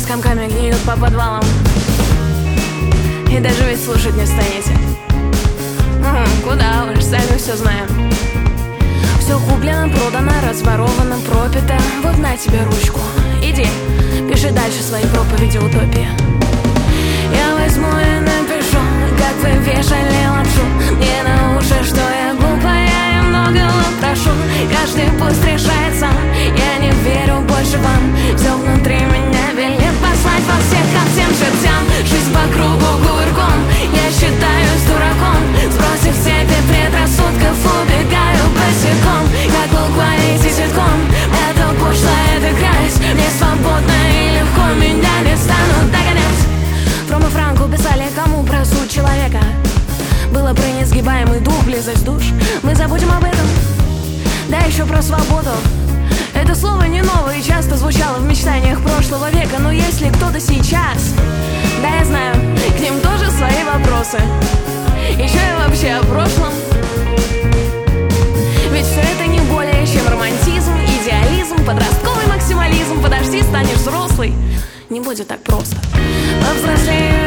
с комками гниют по подвалам. И даже ведь слушать не станете. Куда уж, сами все знаем. Все куплено, продано, разворовано, пропито. Вот на тебе ручку, иди, пиши дальше свои проповеди утопии. Я возьму и напишу, как вы вешали лапшу мне на уши, что я глупая и многого прошу. Каждый пусть решает сам, я не верю больше вам. Все внутри меня велит послать вас всех ко всем чертям. Жизнь по кругу кувырком, я считаюсь дураком. Сбросив цепи предрассудков, убегаю босиком. Как буквально ситком, это пошло, это грязь. Мне свободно и легко, меня не станут догонять. Фром и Франку писали, кому про суть человека. Было про несгибаемый дух, близость душ. Мы забудем об этом. Да еще про свободу. Это слово не новое и часто звучало в мечтаниях прошлого века. Но если кто-то сейчас, да я знаю, к ним тоже свои вопросы. Еще и вообще о прошлом. Ведь все это не более чем романтизм, идеализм, подростковый максимализм. Подожди, станешь взрослый, не будет так просто. Повзрослею